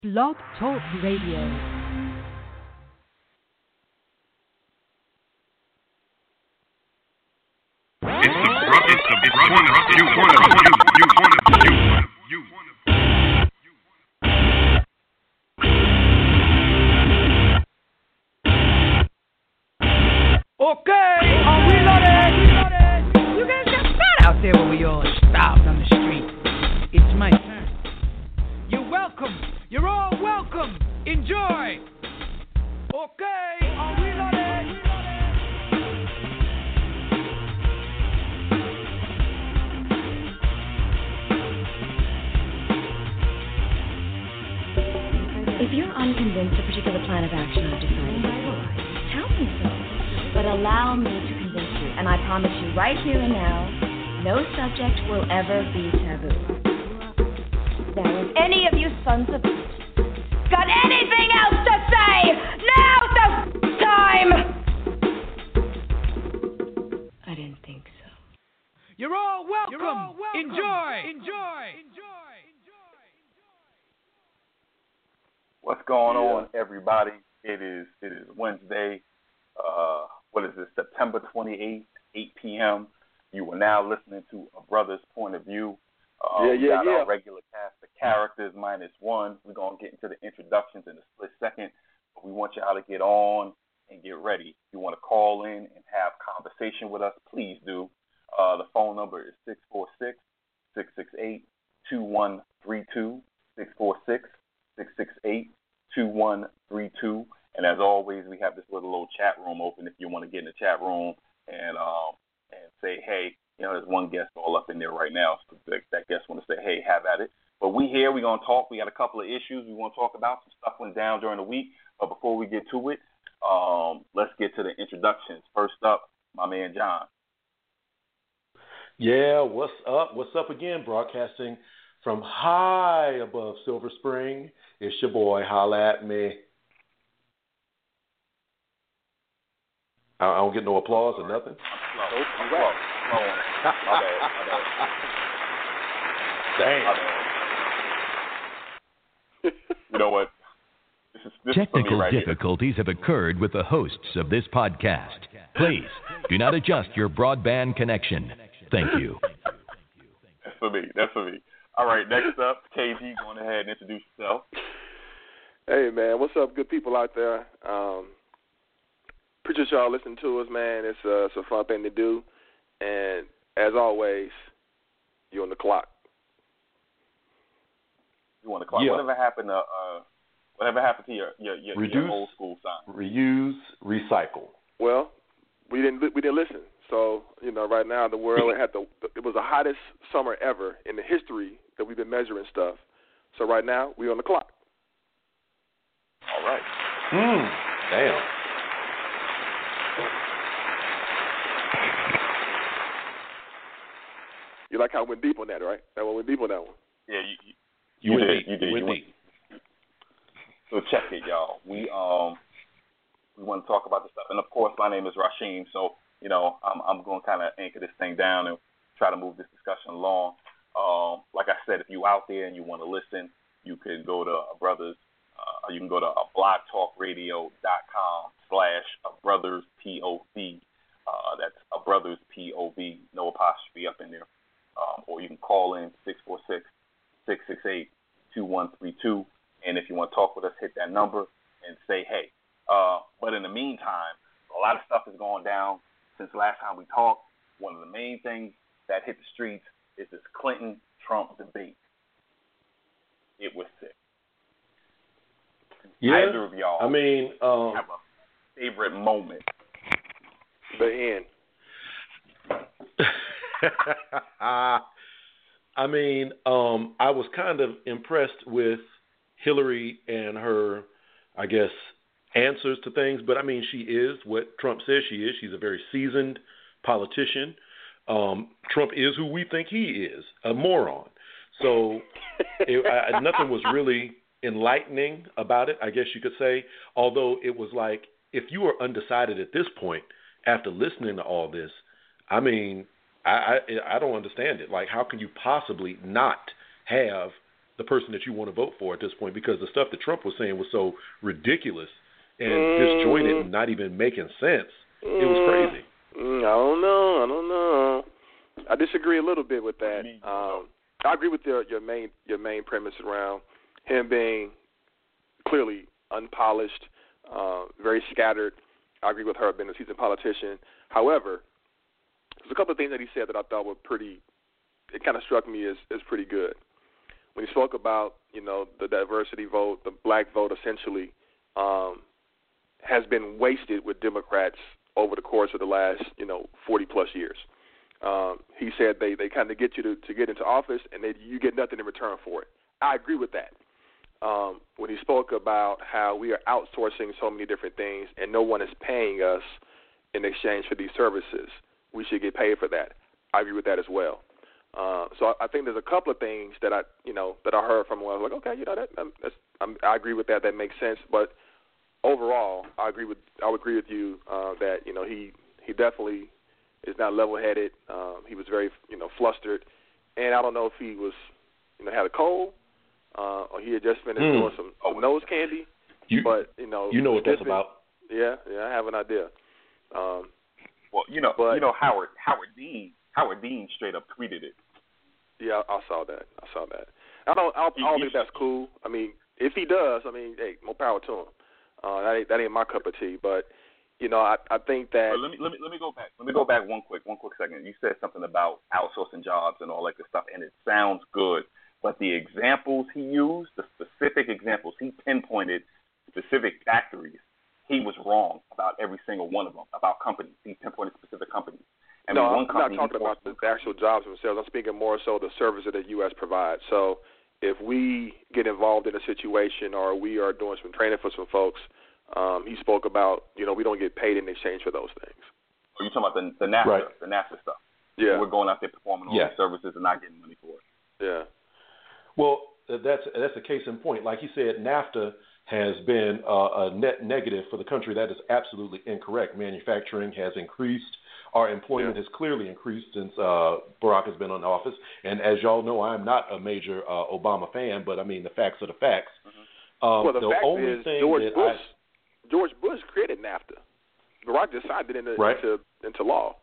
Blog Talk Radio. Okay, are we loaded? You guys got fat out there when we all stopped on the street. It's my turn. You're welcome. You're all welcome. Enjoy. Okay, are we loaded? If you're unconvinced a particular plan of action I've decided is tell me so. But allow me to convince you, and I promise you right here and now, no subject will ever be taboo. Now, if any of you sons of bitches got anything else to say, now's the time! I didn't think so. You're all welcome. Enjoy. What's going on, everybody? It is Wednesday. What is this? September 28th, 8 p.m. You are now listening to A Brother's Point of View. We got our regular cast of characters minus one. We're going to get into the introductions in a split second. But we want y'all to get on and get ready. If you want to call in and have conversation with us, please do. The phone number is 646-668-2132, 646-668-2132. And as always, we have this little chat room open if you want to get in the chat room and say, hey, there's one guest all up in there right now. So that guest want to say, hey, have at it. But we here, we're going to talk. We got a couple of issues we want to talk about. Some stuff went down during the week. But before we get to it, let's get to the introductions. First up, my man John. Yeah, what's up? What's up again? Broadcasting from high above Silver Spring. It's your boy. Holla at me. I don't get no applause or nothing. My bad. Damn. You know what? This Technical right difficulties have occurred with the hosts of this podcast. Please do not adjust your broadband connection. Thank you. That's for me. All right, next up, KG, go ahead and introduce yourself. Hey, man, what's up, good people out there? Appreciate y'all listening to us, man. It's a fun thing to do. And as always, you're on the clock. You on the clock. Yeah. Whatever happened to your old school sign? Reuse, recycle. Well, we didn't listen. So, right now the world it was the hottest summer ever in the history that we've been measuring stuff. So right now, we're on the clock. All right. Damn. You like how I went deep on that, right? That one went deep on that one. Yeah, You went did. deep. So check it, y'all. We want to talk about this stuff, and of course, my name is Rasheem. So I'm going to kind of anchor this thing down and try to move this discussion along. Like I said, if you out there and you want to listen, you can go to you can go to blogtalkradio.com/abrothersPOV. That's a brothers POV, no apostrophe up in there. Or you can call in 646-668-2132. And if you want to talk with us, hit that number and say, hey. But in the meantime, a lot of stuff is going down since last time we talked. One of the main things that hit the streets is this Clinton-Trump debate. It was sick. Yeah. Either of y'all have a favorite moment? The end. I was kind of impressed with Hillary and her, I guess, answers to things. But, she is what Trump says she is. She's a very seasoned politician. Trump is who we think he is, a moron. So nothing was really enlightening about it, I guess you could say, although it was like, if you are undecided at this point after listening to all this, I don't understand it. Like, how can you possibly not have the person that you want to vote for at this point, because the stuff that Trump was saying was so ridiculous and disjointed and not even making sense. It was crazy. I don't know. I disagree a little bit with that. I agree with your main premise around him being clearly unpolished, very scattered. I agree with her being a seasoned politician. However, there's a couple of things that he said that I thought were it kind of struck me as pretty good. When he spoke about, the diversity vote, the black vote essentially has been wasted with Democrats over the course of the last, 40-plus years. He said they kind of get you to get into office and you get nothing in return for it. I agree with that. When he spoke about how we are outsourcing so many different things and no one is paying us in exchange for these services, we should get paid for that. I agree with that as well. So I think there's a couple of things that I heard from him. I was like, okay, I agree with that. That makes sense. But overall, I agree with you that he definitely is not level-headed. He was very flustered, and I don't know if he was had a cold or he had just finished doing some nose candy. But what that's about. Yeah, I have an idea. Howard Dean straight up tweeted it. Yeah, I saw that. I don't think that's cool. I mean, if he does, hey, more power to him. That ain't my cup of tea. But I think that. Let me go back. Let me go back one quick second. You said something about outsourcing jobs and all that good stuff, and it sounds good. But the examples he used, the specific examples he pinpointed, specific factories, he was wrong about every single one of them. About companies, he pinpointed specific companies. I'm not talking about the actual jobs themselves. I'm speaking more so the service that the U.S. provides. So if we get involved in a situation or we are doing some training for some folks, he spoke about, we don't get paid in exchange for those things. Are you talking about the NAFTA, right. The NAFTA stuff? Yeah. We're going out there performing all these services and not getting money for it. Yeah. Well, that's a case in point. Like you said, NAFTA has been a net negative for the country. That is absolutely incorrect. Manufacturing has increased. Our employment has clearly increased since Barack has been in office. And as y'all know, I'm not a major Obama fan, but the facts are the facts. Well, the fact only is thing George Bush created NAFTA. Barack just signed it into law.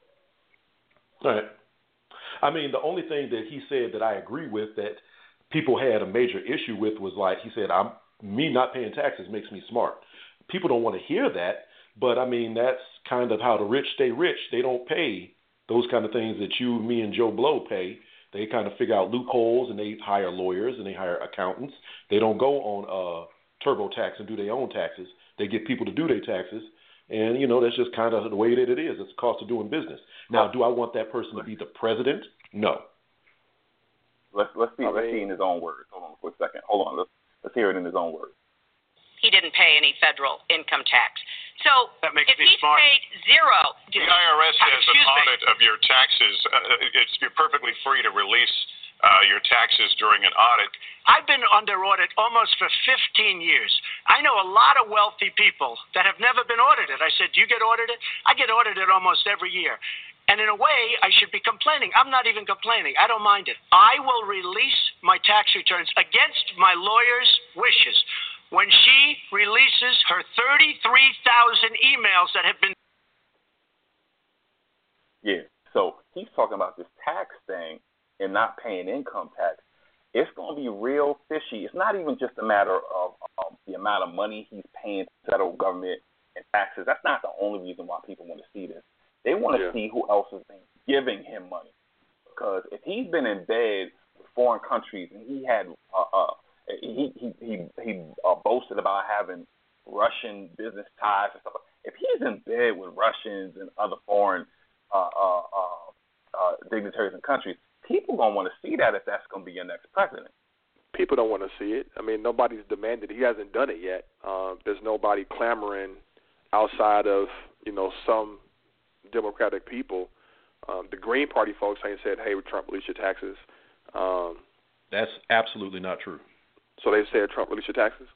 Right. The only thing that he said that I agree with that people had a major issue with was like he said, me not paying taxes makes me smart. People don't want to hear that, but that's kind of how the rich stay rich. They don't pay those kind of things that you, me, and Joe Blow pay. They kind of figure out loopholes, and they hire lawyers and they hire accountants. They don't go on TurboTax and do their own taxes. They get people to do their taxes, and that's just kind of the way that it is. It's the cost of doing business. Now, do I want that person to be the president? No. Let's see in his own words. Hold on for a second. Hold on. Let's hear it in his own words. He didn't pay any federal income tax. So that makes if me he smart. paid zero, the IRS has an audit of your taxes. You're perfectly free to release your taxes during an audit. I've been under audit almost for 15 years. I know a lot of wealthy people that have never been audited. I said, do you get audited? I get audited almost every year. And in a way, I should be complaining. I'm not even complaining. I don't mind it. I will release my tax returns against my lawyer's wishes when she releases her 33,000 emails that have been. Yeah, so he's talking about this tax thing and not paying income tax. It's going to be real fishy. It's not even just a matter of the amount of money he's paying to the federal government and taxes. That's not the only reason why people want to see this. They want to see who else has been giving him money. Because if he's been in bed with foreign countries and he had he boasted about having Russian business ties and stuff. If he's in bed with Russians and other foreign dignitaries and countries, people gonna want to see that if that's gonna be your next president. People don't want to see it. Nobody's demanded. He hasn't done it yet. There's nobody clamoring outside of some Democratic people. The Green Party folks ain't said, "Hey, Trump, release your taxes." That's absolutely not true. So they said, "Trump, release your taxes."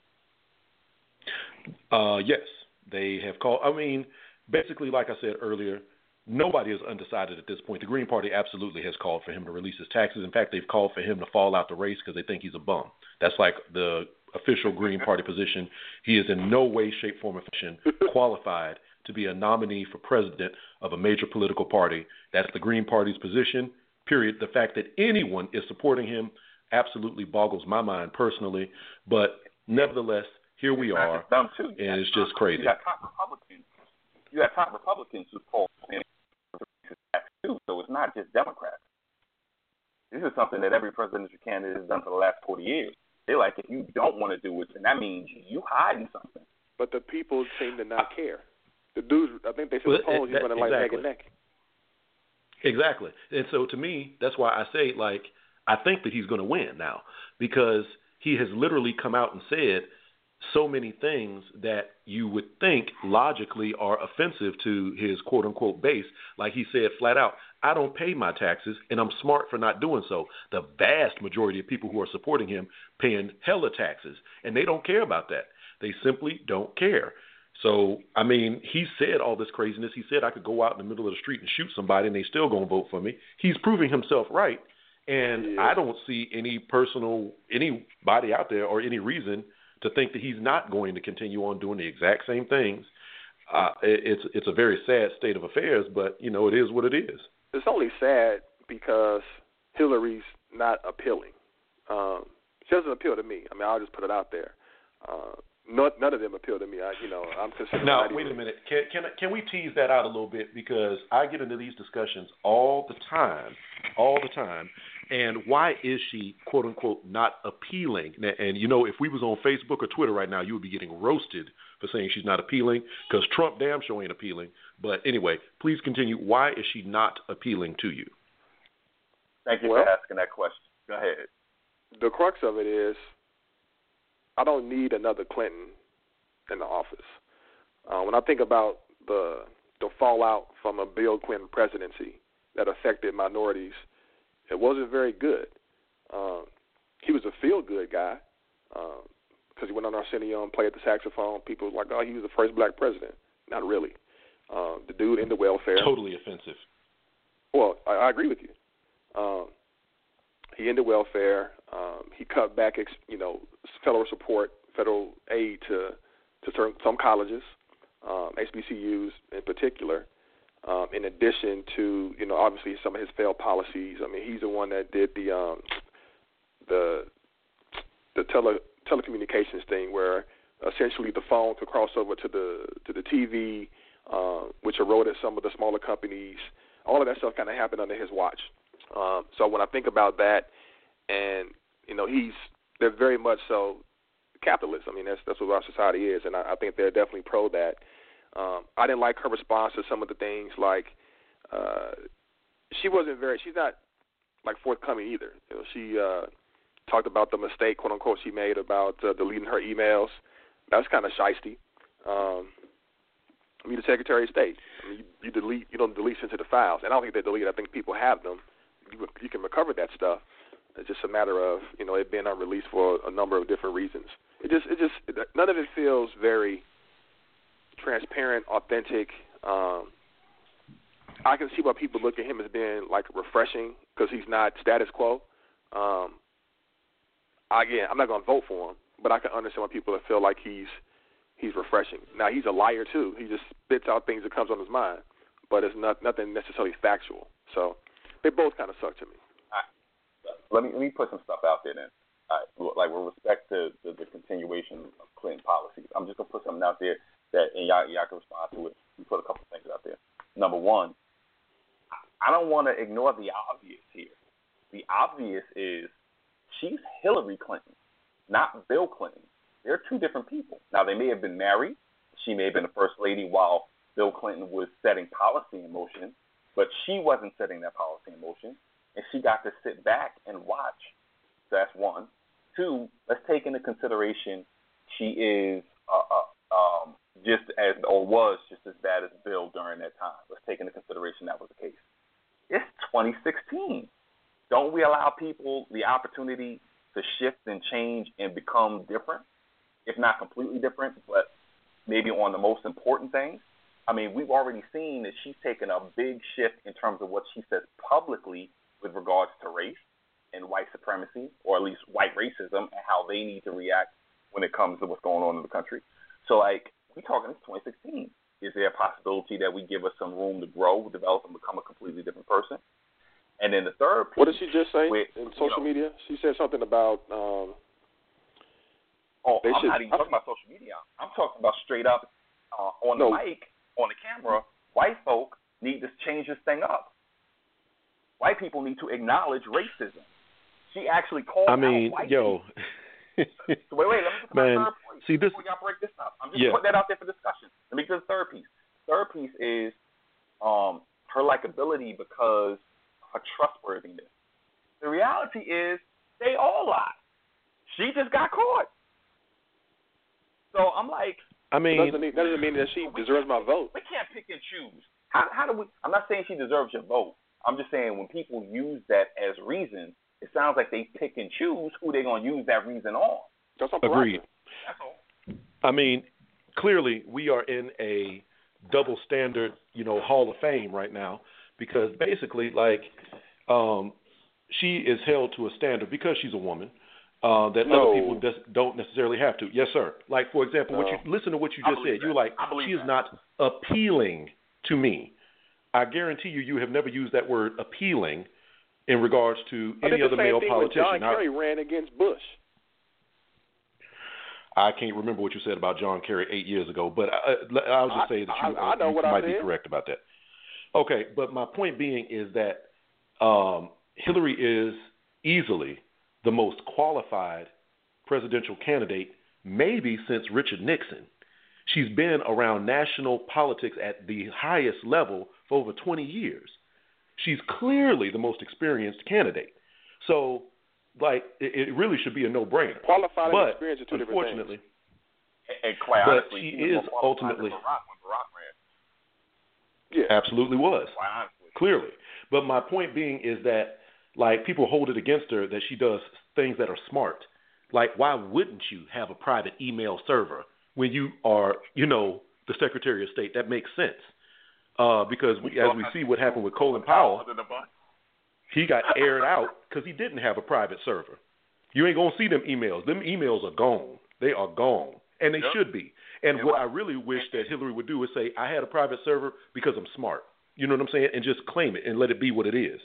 Yes, they have called. Basically, like I said earlier, nobody is undecided at this point. The Green Party absolutely has called for him to release his taxes. In fact, they've called for him to fall out the race because they think he's a bum. That's like the official Green Party position. He is in no way, shape, form, or fashion qualified to be a nominee for president of a major political party. That's the Green Party's position, period. The fact that anyone is supporting him absolutely boggles my mind personally. But nevertheless, here we are, and it's just crazy. You have top Republicans who call too, so it's not just Democrats. This is something that every presidential candidate has done for the last 40 years. They're like, if you don't want to do it, then that means you hiding something. But the people seem to not care. The dudes, I think they said the polls, he's running like neck and neck. Exactly. And so to me, that's why I say, like, I think that he's going to win now, because he has literally come out and said so many things that you would think logically are offensive to his quote-unquote base. Like he said flat out, I don't pay my taxes, and I'm smart for not doing so. The vast majority of people who are supporting him paying hella taxes, and they don't care about that. They simply don't care. So, I mean, he said all this craziness. He said I could go out in the middle of the street and shoot somebody, and they still going to vote for me. He's proving himself right, and I don't see anybody out there or any reason to think that he's not going to continue on doing the exact same things. It's a very sad state of affairs, but, you know, it is what it is. It's only sad because Hillary's not appealing. She doesn't appeal to me. I mean, I'll just put it out there. None of them appeal to me. I'm considering. Now, wait a minute. Can we tease that out a little bit? Because I get into these discussions all the time. And why is she, quote unquote, not appealing? And you know, if we was on Facebook or Twitter right now, you would be getting roasted for saying she's not appealing, because Trump damn sure ain't appealing. But anyway, please continue. Why is she not appealing to you? Thank you for asking that question. Go ahead. The crux of it is, I don't need another Clinton in the office. When I think about the fallout from a Bill Clinton presidency that affected minorities, it wasn't very good. He was a feel-good guy because he went on Arsenio and played the saxophone. People were like, oh, he was the first black president. Not really. The dude ended welfare. Totally offensive. Well, I agree with you. He ended welfare. He cut back, federal support, federal aid to some colleges, HBCUs in particular. In addition to, obviously some of his failed policies. I mean, he's the one that did the telecommunications thing, where essentially the phone could cross over to the TV, which eroded some of the smaller companies. All of that stuff kind of happened under his watch. So when I think about that, and they're very much so capitalist. I mean, that's what our society is, and I think they're definitely pro that. I didn't like her response to some of the things, like she's not like forthcoming either. She talked about the mistake, quote unquote, she made about deleting her emails. That's kind of shiesty. I mean, the Secretary of State, you don't delete sensitive files, and I don't think they delete. I think people have them. You can recover that stuff. It's just a matter of it being unreleased for a number of different reasons. It just none of it feels very transparent, authentic. I can see why people look at him as being like refreshing because he's not status quo. Again, I'm not going to vote for him, but I can understand why people feel like he's refreshing. Now, he's a liar too. He just spits out things that comes on his mind, but it's nothing necessarily factual. So they both kind of suck to me. Let me put some stuff out there then. Like with respect to the continuation of Clinton policies, I'm just going to put something out there that, and y'all can respond to it. We put a couple things out there. Number one, I don't want to ignore the obvious here. The obvious is she's Hillary Clinton, not Bill Clinton. They're two different people. Now, they may have been married. She may have been the first lady while Bill Clinton was setting policy in motion, but she wasn't setting that policy in motion, and she got to sit back and watch. So that's one. Two, let's take into consideration she is was just as bad as Bill during that time. Let's take into consideration that was the case. It's 2016. Don't we allow people the opportunity to shift and change and become different, if not completely different, but maybe on the most important things? I mean, we've already seen that she's taken a big shift in terms of what she says publicly with regards to race and white supremacy, or at least white racism, and how they need to react when it comes to what's going on in the country. So, like, we're talking, it's 2016. Is there a possibility that we give us some room to grow, develop, and become a completely different person? And then the third piece. What did she just say in social media? She said something about. I'm not even talking about social media. I'm talking about straight up on the mic, on the camera. White folk need to change this thing up. White people need to acknowledge racism. She actually called out white people. So wait, let me get to my third point before y'all break this up. I'm just putting that out there for discussion. Let me get to the third piece. Third piece is her likability because her trustworthiness. The reality is they all lie. She just got caught. So I'm like, that doesn't mean that she deserves my vote. We can't pick and choose. How do we? I'm not saying she deserves your vote. I'm just saying when people use that as reason, it sounds like they pick and choose who they're going to use that reason on. Agreed. That's all. I mean, clearly we are in a double standard, Hall of Fame right now, because basically, like, she is held to a standard because she's a woman that other people don't necessarily have to. Yes, sir. Like, for example, listen to what you just said. You're like, she is not appealing to me. I guarantee you have never used that word appealing in regards to any other male politician. John Kerry ran against Bush. I can't remember what you said about John Kerry 8 years ago, but I'll just say that you might be correct about that. Okay, but my point being is that Hillary is easily the most qualified presidential candidate maybe since Richard Nixon. She's been around national politics at the highest level for over 20 years. She's clearly the most experienced candidate. So, like, it really should be a no-brainer. Qualified and experienced are two different unfortunately, things. And quite honestly, she is ultimately. Barack ran. Yeah, absolutely was. Quite honestly. Clearly. But my point being is that, like, people hold it against her that she does things that are smart. Like, why wouldn't you have a private email server when you are, the Secretary of State? That makes sense. Because as we see what happened with Colin Powell, he got aired out because he didn't have a private server. You ain't going to see them emails. Them emails are gone. They are gone. And they should be. And what I really wish that Hillary would do is say, I had a private server because I'm smart. You know what I'm saying? And just claim it and let it be what it is.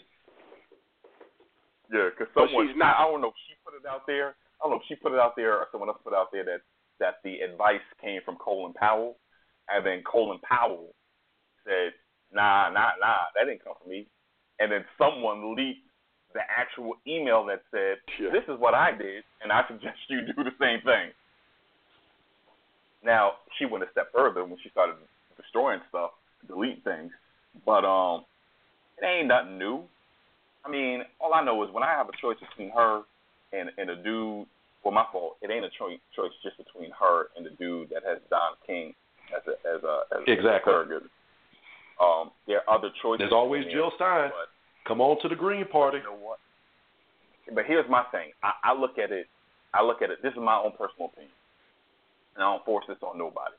Yeah, because someone, I don't know if she put it out there. I don't know if she put it out there or someone else put it out there that the advice came from Colin Powell. And then Colin Powell said, nah, that didn't come from me. And then someone leaked the actual email that said, this is what I did, and I suggest you do the same thing. Now, she went a step further when she started destroying stuff, deleting things. But it ain't nothing new. I mean, all I know is when I have a choice between her and a dude, well, my fault, it ain't a choice just between her and the dude that has Don King as a surrogate. There are other choices. There's always Jill Stein. Come on to the Green Party. You know what? But here's my thing. I look at it. This is my own personal opinion, and I don't force this on nobody.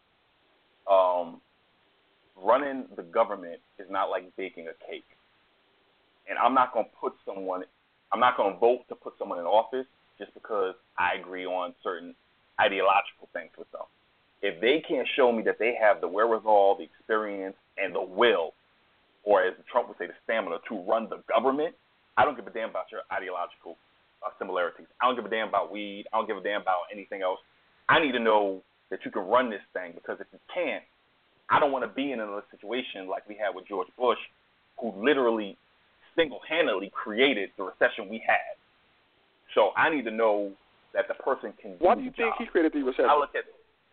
Running the government is not like baking a cake, and I'm not going to vote to put someone in office just because I agree on certain ideological things with them. If they can't show me that they have the wherewithal, the experience, and the will, or as Trump would say, the stamina to run the government, I don't give a damn about your ideological similarities. I don't give a damn about weed. I don't give a damn about anything else. I need to know that you can run this thing, because if you can't, I don't want to be in another situation like we had with George Bush, who literally single-handedly created the recession we had. So I need to know that the person can do the job. Why do you think he created the recession? I look at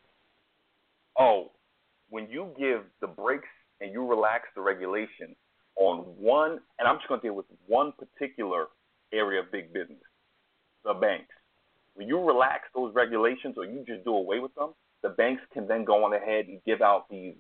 when you give the brakes and you relax the regulation on one, and I'm just going to deal with one particular area of big business, the banks. When you relax those regulations or you just do away with them, the banks can then go on ahead and give out these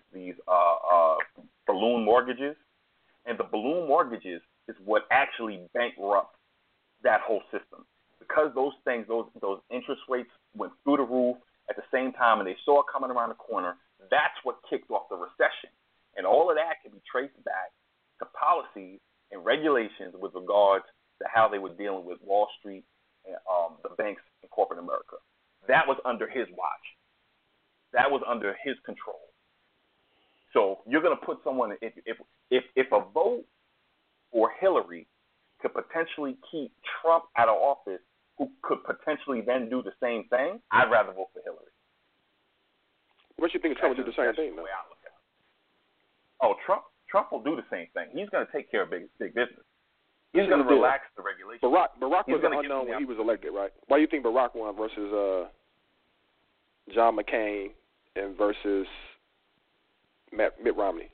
balloon mortgages. And the balloon mortgages is what actually bankrupt that whole system. Because those things, those interest rates went through the roof at the same time, and they saw it coming around the corner, that's what kicked off the recession. And all of that can be traced back to policies and regulations with regards to how they were dealing with Wall Street and the banks in corporate America. That was under his watch. That was under his control. So you're going to put someone, if a vote for Hillary could potentially keep Trump out of office, who could potentially then do the same thing, I'd rather vote for Hillary. What you think Trump will do the same thing, though? Oh, Trump will do the same thing. He's going to take care of big business. He's going to relax the regulations. Barack was an unknown when he was elected, right? Why do you think Barack won versus John McCain and versus Mitt Romney?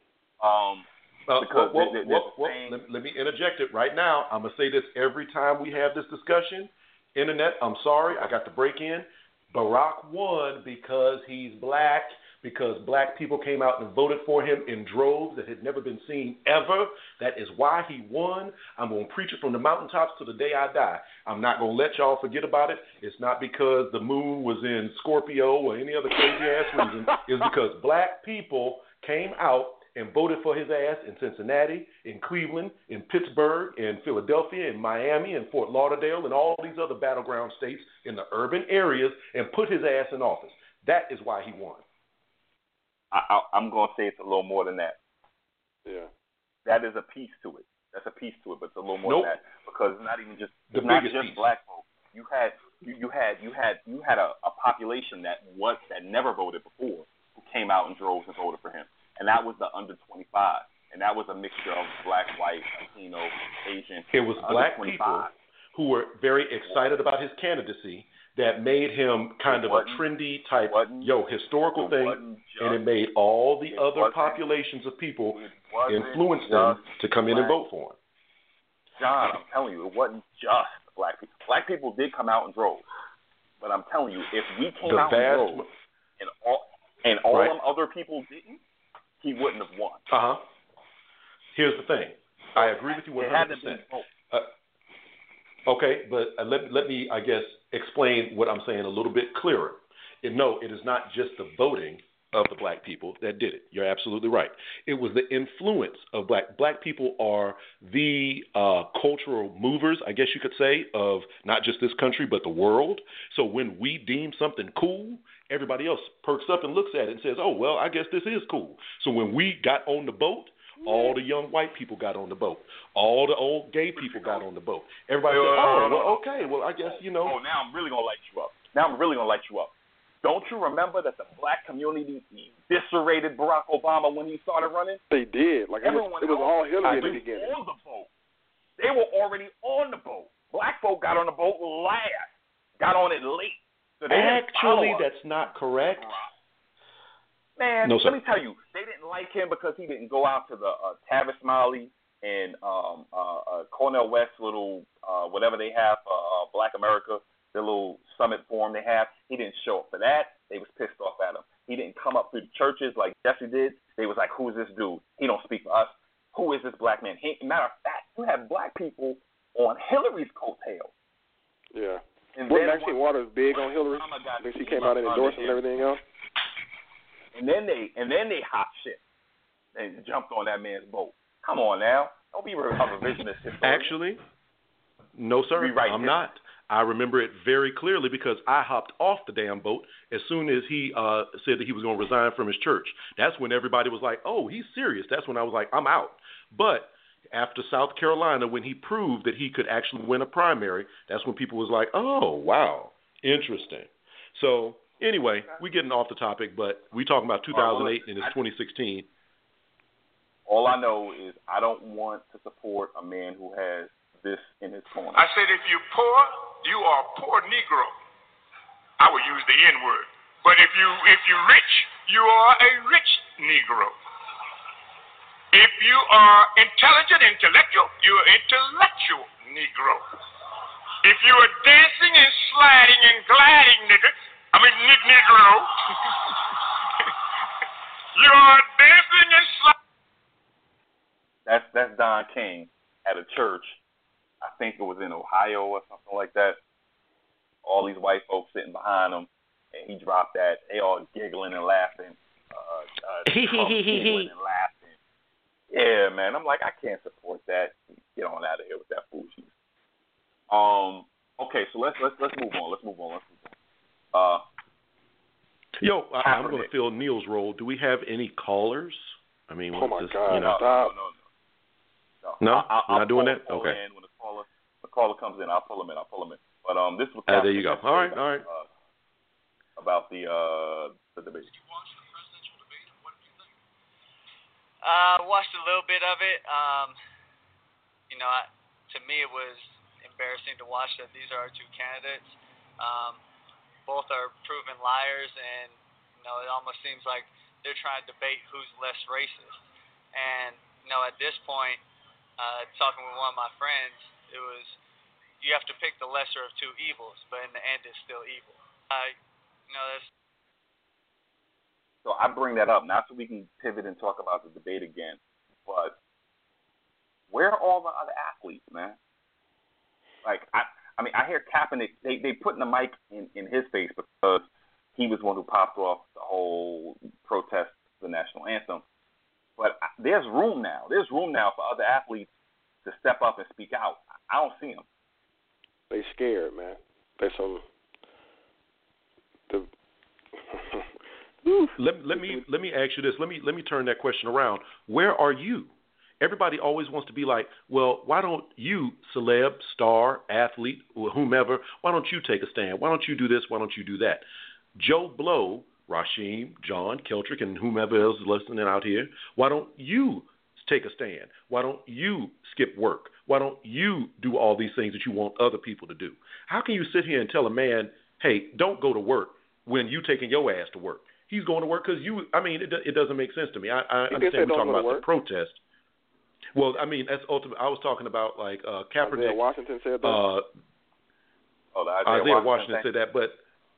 Let me interject it right now. I'm going to say this every time we have this discussion. Internet, I'm sorry, I got to break in. Barack won because he's black, because black people came out and voted for him in droves that had never been seen ever. That is why he won. I'm going to preach it from the mountaintops to the day I die. I'm not going to let y'all forget about it. It's not because the moon was in Scorpio or any other crazy-ass reason. It's because black people came out and voted for his ass in Cincinnati, in Cleveland, in Pittsburgh, in Philadelphia, in Miami, in Fort Lauderdale, and all these other battleground states in the urban areas and put his ass in office. That is why he won. I'm going to say it's a little more than that. Yeah. That is a piece to it. That's a piece to it, but it's a little more than that, because it's not even just black folks. You had a population that never voted before, who came out in droves and voted for him. And that was the under 25. And that was a mixture of black, white, Latino, Asian. It was black people who were very excited about his candidacy that made him kind of a trendy type, historical thing. And it made all the other populations of people influence them to come in and vote for him. John, I'm telling you, it wasn't just black people. Black people did come out in droves. But I'm telling you, if we came out in droves and all them other people didn't, he wouldn't have won. Here's the thing. I agree with you 100%. Okay, but let me, I guess, explain what I'm saying a little bit clearer. No, it is not just the voting of the black people that did it. You're absolutely right. It was the influence of black people are the cultural movers, I guess you could say, of not just this country but the world. So when we deem something cool, everybody else perks up and looks at it and says, oh, well, I guess this is cool. So when we got on the boat, all the young white people got on the boat. All the old gay people got on the boat. Everybody said, okay, well, I guess, Oh, now I'm really going to light you up. Don't you remember that the black community eviscerated Barack Obama when he started running? They did. Like, it was all Hillary in the beginning. On the boat. They were already on the boat. Black folk got on the boat last. Got on it late. So actually, that's not correct. Man, let me tell you, they didn't like him because he didn't go out to the Tavis Smiley and Cornel West little whatever they have, Black America, the little summit forum they have. He didn't show up for that. They was pissed off at him. He didn't come up through the churches like Jesse did. They was like, who is this dude? He don't speak for us. Who is this black man? Matter of fact, you have black people on Hillary's coattails. Yeah. And wasn't Maxine Waters big on Hillary? When she came out and endorsed him and everything else? And then they hot shit and jumped on that man's boat. Come on now. Don't be a revisionist historian. Actually, no, sir, I'm not. I remember it very clearly because I hopped off the damn boat as soon as he said that he was going to resign from his church. That's when everybody was like, oh, he's serious. That's when I was like, I'm out. But after South Carolina, when he proved that he could actually win a primary, that's when people was like, oh, wow, interesting. So anyway, we're getting off the topic, but we talking about 2008 and it's 2016. All I know is I don't want to support a man who has this in his corner. I said if you're poor, you are a poor Negro. I would use the N-word. But if you're rich, you are a rich Negro. If you are intellectual, you're an intellectual Negro. If you are dancing and sliding and gliding, Negro, you are dancing and sliding. That's Don King at a church. I think it was in Ohio or something like that. All these white folks sitting behind him, and he dropped that. They all giggling and laughing. giggling and laughing. Yeah, man. I'm like, I can't support that. Get on out of here with that foolishness. Okay, so let's move on. Yo, I'm going to fill Neil's role. Do we have any callers? I mean, oh my this, God! No. No, I'll we're not doing that. Pull Okay. in when the caller comes in, I'll pull him in. But this was there you go. All right. About the debate. I watched a little bit of it. To me, it was embarrassing to watch that these are our two candidates. Both are proven liars, and it almost seems like they're trying to debate who's less racist. And at this point, talking with one of my friends, it was you have to pick the lesser of two evils, but in the end, it's still evil. That's. So I bring that up not so we can pivot and talk about the debate again, but where are all the other athletes, man? Like I hear Kaepernick. They putting the mic in his face because he was the one who popped off the whole protest the national anthem. But there's room now. There's room now for other athletes to step up and speak out. I don't see them. They scared, man. They some. Let me ask you this. Let me turn that question around. Where are you? Everybody always wants to be like, well, why don't you, celeb, star, athlete, or whomever, why don't you take a stand? Why don't you do this? Why don't you do that? Joe Blow, Rasheem, John, Keltrick, and whomever else is listening out here, why don't you take a stand? Why don't you skip work? Why don't you do all these things that you want other people to do? How can you sit here and tell a man, hey, don't go to work when you taking your ass to work? He's going to work because it doesn't make sense to me. I understand we're talking about the protest. Well, that's ultimate. I was talking about like Kaepernick. Isaiah Washington said that. Isaiah Washington said that, but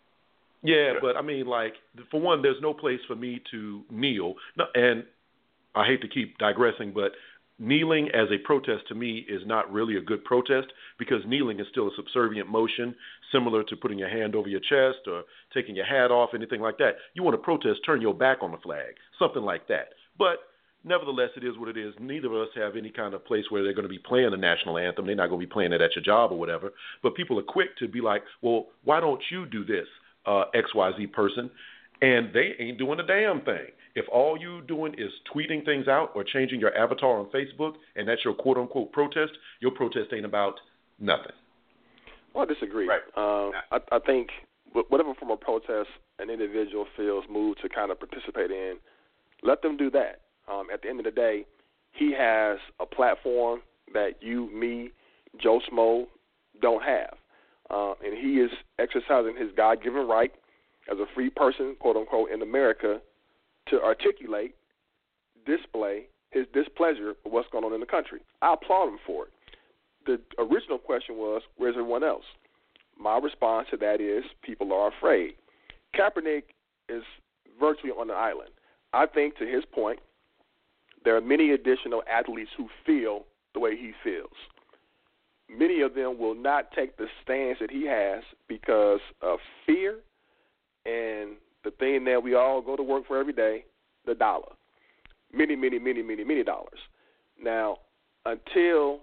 but like for one, there's no place for me to kneel. No, and I hate to keep digressing, but kneeling as a protest to me is not really a good protest because kneeling is still a subservient motion, similar to putting your hand over your chest or taking your hat off, anything like that. You want to protest, turn your back on the flag, something like that. But nevertheless, it is what it is. Neither of us have any kind of place where they're going to be playing the national anthem. They're not going to be playing it at your job or whatever. But people are quick to be like, well, why don't you do this, XYZ person? And they ain't doing a damn thing. If all you doing is tweeting things out or changing your avatar on Facebook and that's your quote-unquote protest, your protest ain't about nothing. Well, I disagree. Right. I think whatever form of protest an individual feels moved to kind of participate in, let them do that. At the end of the day, he has a platform that you, me, Joe Smo don't have. And he is exercising his God-given right as a free person, quote-unquote, in America to articulate, display his displeasure with what's going on in the country. I applaud him for it. The original question was, where's everyone else? My response to that is people are afraid. Kaepernick is virtually on the island. I think, to his point, there are many additional athletes who feel the way he feels. Many of them will not take the stance that he has because of fear and the thing that we all go to work for every day, the dollar. Many, many, many, many, many dollars. Now, until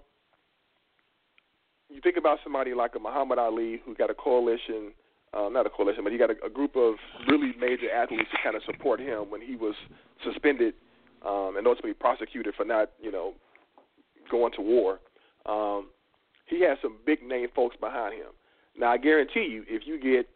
you think about somebody like a Muhammad Ali who got a coalition, not a coalition, but he got a group of really major athletes to kind of support him when he was suspended and ultimately prosecuted for not, going to war. He has some big-name folks behind him. Now, I guarantee you, if you get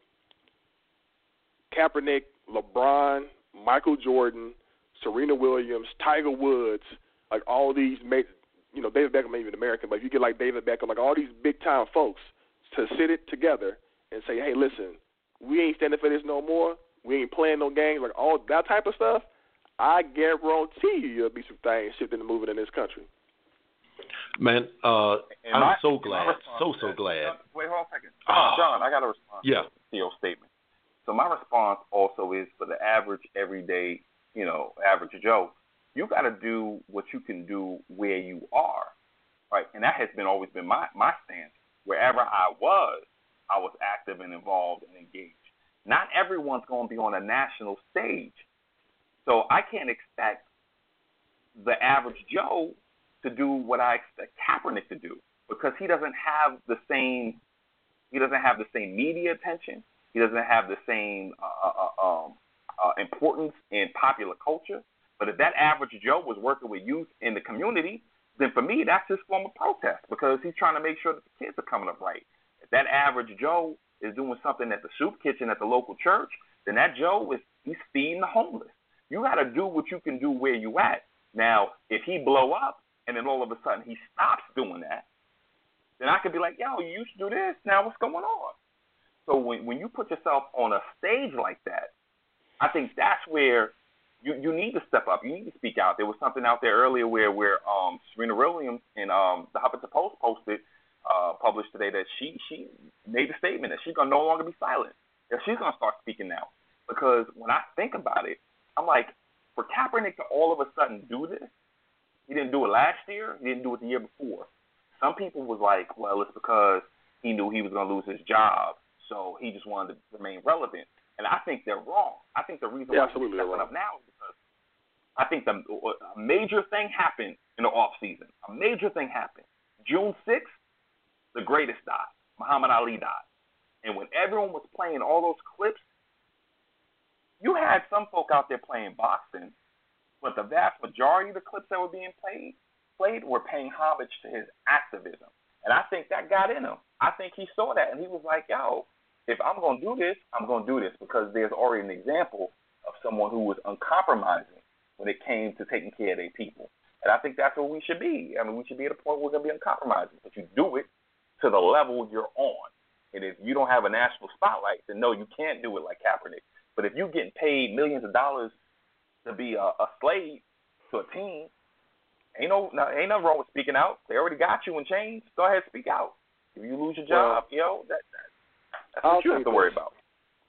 Kaepernick, LeBron, Michael Jordan, Serena Williams, Tiger Woods, like all these major, David Beckham ain't even American, but if you get like David Beckham, like all these big-time folks to sit it together and say, hey, listen, we ain't standing for this no more. We ain't playing no games, like all that type of stuff, I guarantee you'll be some things shifting and moving in this country. Man, I'm so glad, so glad. Wait, hold on a second. John, I got a response to your statement. So my response also is for the average, everyday, average Joe, you got to do what you can do where you are, right? And that has always been my stance. Wherever I was active and involved and engaged. Not everyone's going to be on a national stage. So I can't expect the average Joe to do what I expect Kaepernick to do, because he doesn't have the same media attention. He doesn't have the same importance in popular culture. But if that average Joe was working with youth in the community, then for me, that's his form of protest, because he's trying to make sure that the kids are coming up right. If that average Joe is doing something at the soup kitchen at the local church, then that Joe he's feeding the homeless. You got to do what you can do where you at. Now, if he blow up and then all of a sudden he stops doing that, then I could be like, yo, you used to do this. Now what's going on? So when you put yourself on a stage like that, I think that's where you need to step up. You need to speak out. There was something out there earlier where Serena Williams in the Huffington Post published today that she made a statement that she's going to no longer be silent, that she's going to start speaking now. Because when I think about it, I'm like, for Kaepernick to all of a sudden do this, he didn't do it last year, he didn't do it the year before. Some people was like, well, it's because he knew he was going to lose his job, so he just wanted to remain relevant. And I think they're wrong. I think the reason why he's stepping up now is because I think a major thing happened in the off season. A major thing happened. June 6th, the greatest died. Muhammad Ali died. And when everyone was playing all those clips, you had some folk out there playing boxing, but the vast majority of the clips that were being played were paying homage to his activism. And I think that got in him. I think he saw that, and he was like, yo, if I'm going to do this, I'm going to do this, because there's already an example of someone who was uncompromising when it came to taking care of their people. And I think that's what we should be. I mean, we should be at a point where we're going to be uncompromising, but you do it to the level you're on. And if you don't have a national spotlight, then no, you can't do it like Kaepernick. But if you're getting paid millions of dollars to be a slave to a team, ain't nothing wrong with speaking out. They already got you in chains. Go ahead, speak out. If you lose your job, that's what you have to worry about.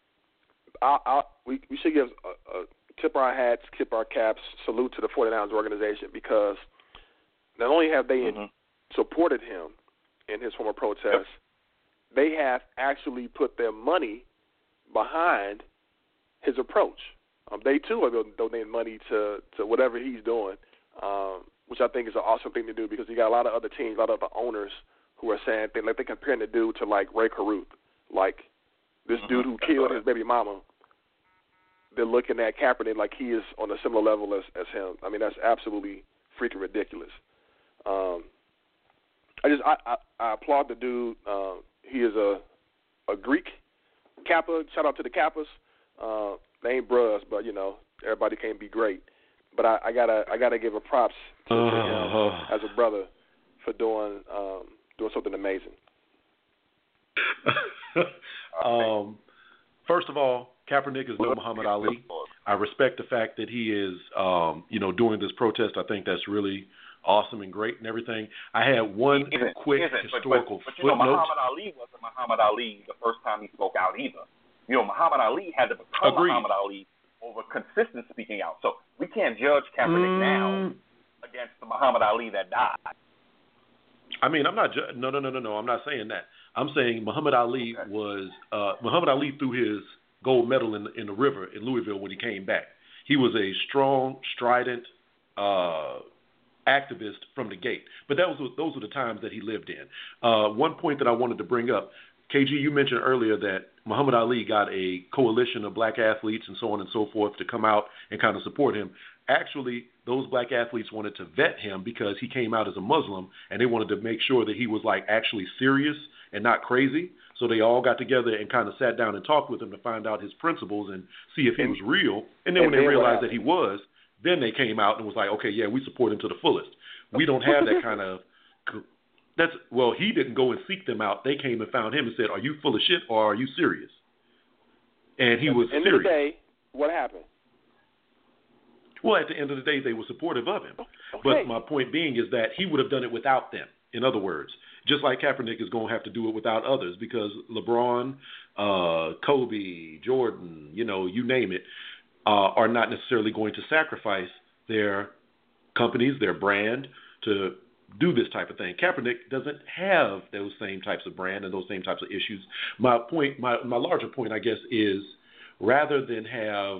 We should give tip our hats, tip our caps, salute to the 49ers organization, because not only have they supported him in his form of protest, they have actually put their money behind his approach. They too are donating money to whatever he's doing, which I think is an awesome thing to do, because you got a lot of other teams, a lot of other owners who are saying things like they're comparing the dude to like Ray Caruth, like this dude who killed his baby mama. They're looking at Kaepernick like he is on a similar level as him. I mean, that's absolutely freaking ridiculous. I applaud the dude. He is a Greek Kappa. Shout out to the Kappas. They ain't bros, but you know, everybody can't be great. But I gotta give a props to him as a brother for doing something amazing. First of all, Kaepernick is no Muhammad Ali. I respect the fact that he is, doing this protest. I think that's really awesome and great and everything. I had one quick historical footnote. Muhammad Ali wasn't Muhammad Ali the first time he spoke out either. Muhammad Ali had to become Muhammad Ali over consistent speaking out. So we can't judge Kaepernick now against the Muhammad Ali that died. I mean, I'm not. No. I'm not saying that. I'm saying Muhammad Ali was Muhammad Ali threw his gold medal in the river in Louisville when he came back. He was a strong, strident activist from the gate. But those were the times that he lived in. One point that I wanted to bring up, KG, you mentioned earlier that Muhammad Ali got a coalition of black athletes and so on and so forth to come out and kind of support him. Actually, those black athletes wanted to vet him because he came out as a Muslim, and they wanted to make sure that he was like actually serious and not crazy. So they all got together and kind of sat down and talked with him to find out his principles and see if he was real. And then when they realized that he was, then they came out and was like, okay, yeah, we support him to the fullest. We don't have that kind of he didn't go and seek them out. They came and found him and said, are you full of shit or are you serious? And he was serious. At the end of the day, what happened? Well, at the end of the day, they were supportive of him. Okay. But my point being is that he would have done it without them. In other words, just like Kaepernick is going to have to do it without others, because LeBron, Kobe, Jordan, you name it, are not necessarily going to sacrifice their companies, their brand, to do this type of thing. Kaepernick doesn't have those same types of brand and those same types of issues. My larger point, I guess, is rather than have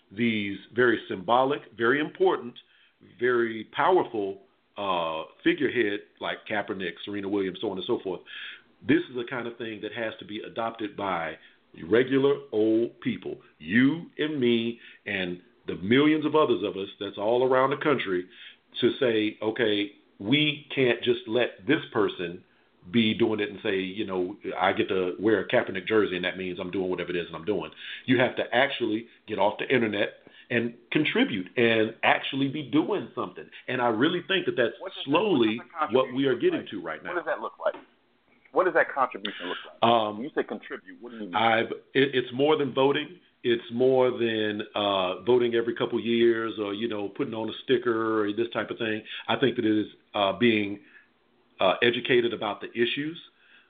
these very symbolic, very important, very powerful figurehead like Kaepernick, Serena Williams, so on and so forth. This is the kind of thing that has to be adopted by regular old people, you and me and the millions of others of us that's all around the country, to say, okay, we can't just let this person be doing it and say, you know, I get to wear a Kaepernick jersey and that means I'm doing whatever it is I'm doing. You have to actually get off the internet and contribute and actually be doing something. And I really think that that's slowly what we are getting to right now. What does that look like? What does that contribution look like? When you say contribute, what do you mean? It's more than voting. It's more than voting every couple years or, you know, putting on a sticker or this type of thing. I think that it is being educated about the issues,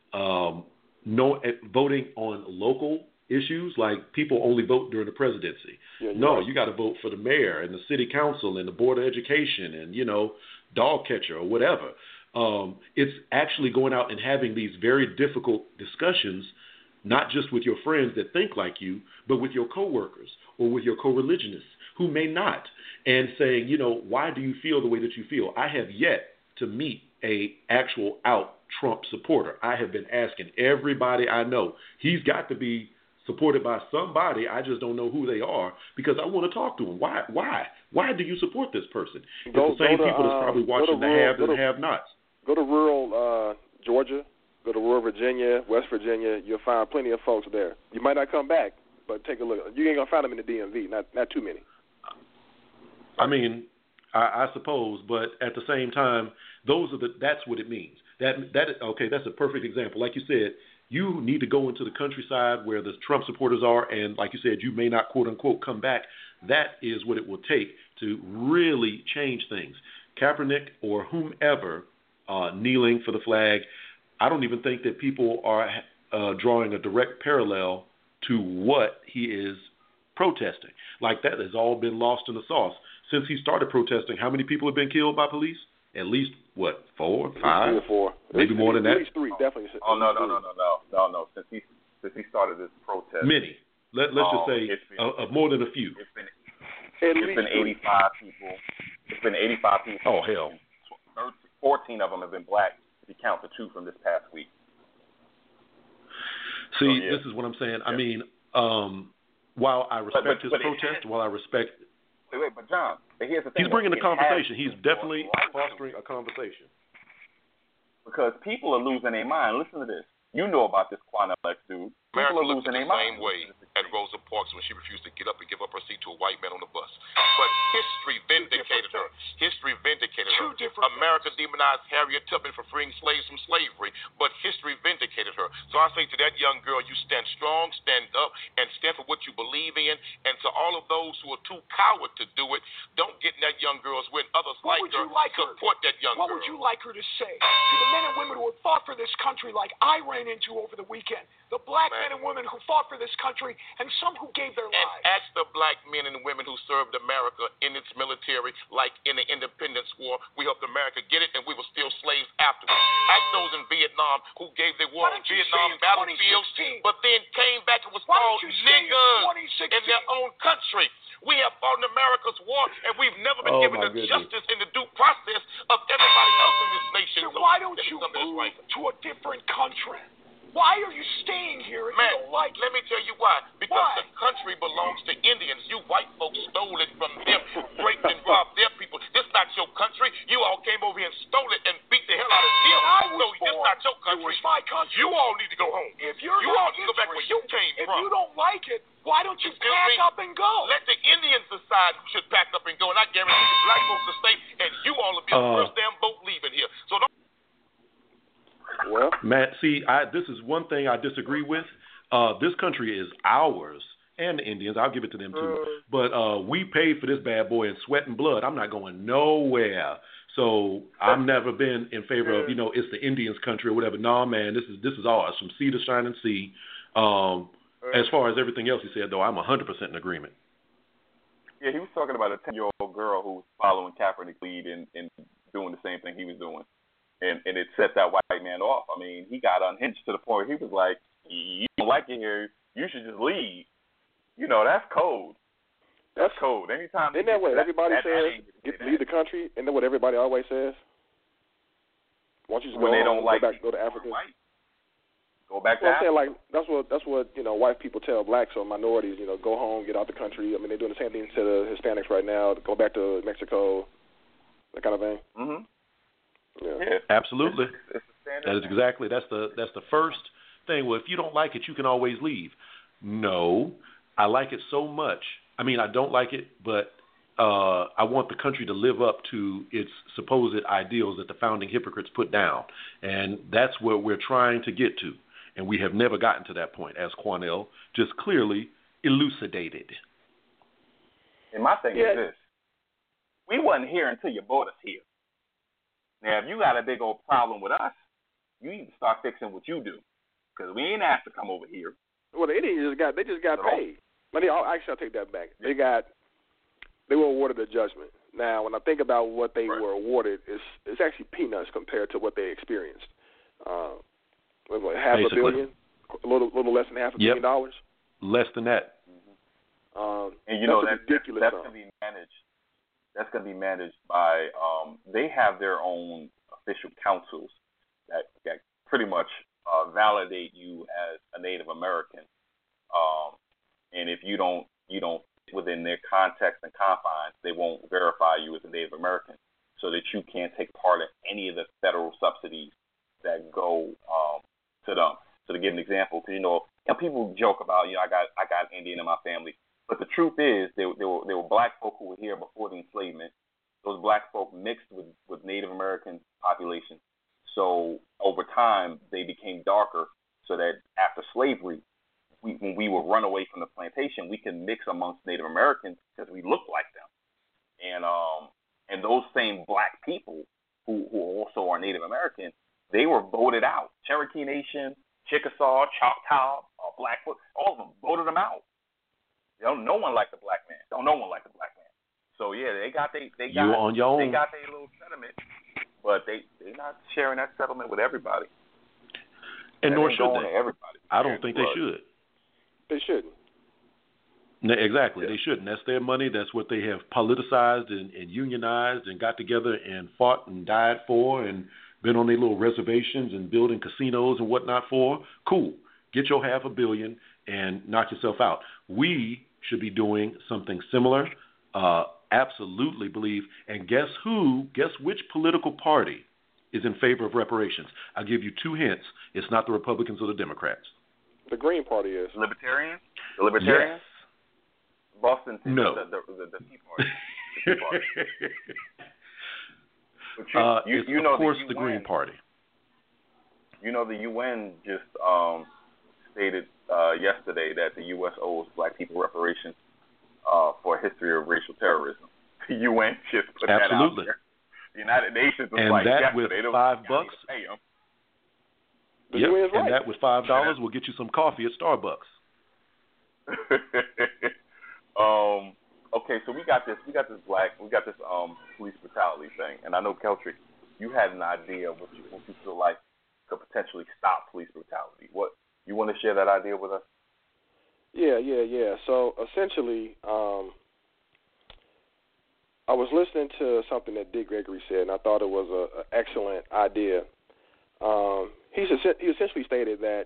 voting on local issues, like people only vote during the presidency. You got to vote for the mayor and the city council and the board of education and, you know, dog catcher or whatever. It's actually going out and having these very difficult discussions, not just with your friends that think like you, but with your coworkers or with your co-religionists who may not, and saying, you know, why do you feel the way that you feel? I have yet to meet a actual out Trump supporter. I have been asking everybody I know. He's got to be supported by somebody. I just don't know who they are because I want to talk to him. Why do you support this person? It's the same people that's probably watching the haves and have-nots. Go to rural Georgia, go to rural Virginia, West Virginia. You'll find plenty of folks there. You might not come back, but take a look. You ain't gonna find them in the DMV. Not too many. I mean, I suppose, but at the same time, that's what it means. That's a perfect example. Like you said, you need to go into the countryside where the Trump supporters are, and like you said, you may not quote unquote come back. That is what it will take to really change things. Kaepernick or whomever kneeling for the flag, I don't even think that people are drawing a direct parallel to what he is protesting. Like that has all been lost in the sauce. Since he started protesting, how many people have been killed by police? At least, 4, 5? 3 or 4. Maybe more than that? At least 3, definitely. Oh, no. Since he started this protest. Many. Let's just say more than a few. It's been 85 people. It's been 85 people. Oh, hell. 14 of them have been black, if you count the 2 from this past week. See, this is what I'm saying. I mean, while I respect his protest, Wait, but John, here's the thing. He's bringing the conversation. He's definitely fostering a conversation. Because people are losing their mind. Listen to this. You know about this Quanell X dude. People are losing their mind. Same way at Rosa Parks when she refused to get up and give up her seat to a white man on the bus. But history vindicated her. History vindicated her. America demonized Harriet Tubman for freeing slaves from slavery, but history vindicated her. So I say to that young girl, you stand strong, stand up, and stand for what you believe in. And to all of those who are too coward to do it, don't get in that young girl's way. Others like her, support that young girl. What would you like her to say to the men and women who have fought for this country like I ran into over the weekend? The black men and women who fought for this country, and some who gave their lives. And ask the black men and women who served America in its military, like in the Independence War. We helped America get it, and we were still slaves afterwards. Ask those in Vietnam who gave their war on Vietnam battlefields, but then came back and was called niggas in their own country. We have fought in America's war, and we've never been given the justice and the due process of everybody else in this nation. So why don't you move to a different country? Why are you staying here if you don't like it? Let me tell you why. Because the country belongs to Indians. You white folks stole it from them, raped and robbed their people. This is not your country. You all came over here and stole it and beat the hell out of them. So this is not your country. It was my country. You all need to go home. If you're you all need to go back where you came from. If you don't like it, why don't you pack up and go? Let the Indians decide who should pack up and go, and I guarantee the black folks will stay, and you all will be the first damn boat leaving here. So don't. Well, Matt, see, this is one thing I disagree with. This country is ours, and the Indians. I'll give it to them too. But we paid for this bad boy in sweat and blood. I'm not going nowhere. So I've never been in favor of, it's the Indians' country or whatever. No, man, this is ours from sea to shining sea. As far as everything else he said, though, I'm 100% in agreement. Yeah, he was talking about a 10-year-old girl who was following Kaepernick's lead and doing the same thing he was doing. And it set that white man off. I mean, he got unhinged to the point he was like, you don't like it here, you should just leave. That's cold. That's code. Anytime. Isn't that what everybody says? Leave the country. Isn't that what everybody always says? Once you just when go they home, don't like go to Africa. White. Go back to Africa. Africa. Saying, like that's what white people tell blacks or minorities. Go home, get out the country. I mean, they're doing the same thing to the Hispanics right now. Go back to Mexico, that kind of thing. Mhm. Yeah. Absolutely. It's That is exactly. That's the first thing. Well, if you don't like it, you can always leave. No, I like it so much. I mean, I don't like it, but I want the country to live up to its supposed ideals that the founding hypocrites put down. And that's what we're trying to get to. And we have never gotten to that point, as Quanell just clearly elucidated. And my thing is this. We wasn't here until you brought us here. Now, if you got a big old problem with us, you need to start fixing what you do. Because we ain't asked to come over here. Well, they just got paid. I'll take that back. They were awarded a judgment. Now, when I think about what they were awarded, it's actually peanuts compared to what they experienced. Half Basically. $1 billion, a little less than $500 million. Less than that. And that's ridiculous. That's going to be managed. That's going to be managed by. They have their own official councils that pretty much validate you as a Native American. And if you don't within their context and confines, they won't verify you as a Native American, so that you can't take part in any of the federal subsidies that go to them. So to give an example, because people joke about I got Indian in my family, but the truth is there were black folk who were here before the enslavement. Those black folk mixed with Native American population. So over time they became darker, so that after slavery, when we would run away from the plantation, we can mix amongst Native Americans because we look like them. And those same black people who also are Native American, they were voted out. Cherokee Nation, Chickasaw, Choctaw, Blackfoot, all of them voted them out. No one liked the black man. No one liked the black man. So yeah, they got their little settlement, but they're not sharing that settlement with everybody. And nor should they. Everybody. I don't think they should. They shouldn't. Exactly. They shouldn't. That's their money. That's what they have politicized and unionized and got together and fought and died for and been on their little reservations and building casinos and whatnot for. Cool. Get your $500 million and knock yourself out. We should be doing something similar. Absolutely believe. And guess which political party is in favor of reparations? I'll give you 2 hints. It's not the Republicans or the Democrats. The Green Party is. Libertarians? The Libertarians? Yes. Boston. No. The Tea Party. The Tea Party. It's, of course, the Green Party. The UN just stated yesterday that the U.S. owes black people reparations for a history of racial terrorism. The UN just put that out there. The United Nations was and like that yesterday. with $5. Yep. And that with $5 will get you some coffee at Starbucks. Okay, so we got this police brutality thing, and I know Keltrick, you had an idea of what you feel like could potentially stop police brutality. What you want to share that idea with us? Yeah. So essentially, I was listening to something that Dick Gregory said, and I thought it was an excellent idea. He essentially stated that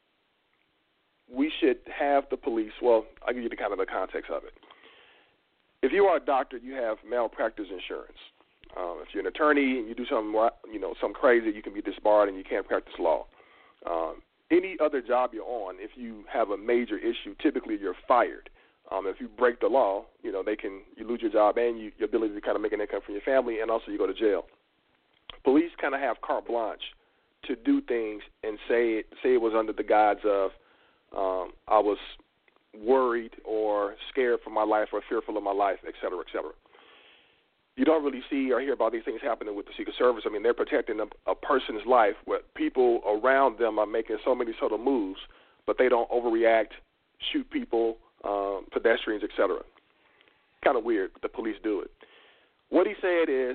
we should have the police. Well, I'll give you the context of it. If you are a doctor, you have malpractice insurance. If you're an attorney and you do something crazy, you can be disbarred and you can't practice law. Any other job you're on, if you have a major issue, typically you're fired. If you break the law, you lose your job and your ability to kind of make an income from your family, and also you go to jail. Police kind of have carte blanche to do things and say it was under the guise of I was worried or scared for my life or fearful of my life, et cetera, et cetera. You don't really see or hear about these things happening with the Secret Service. I mean, they're protecting a person's life where people around them are making so many sort of moves, but they don't overreact, shoot people, pedestrians, et cetera. Kind of weird, but the police do it. What he said is,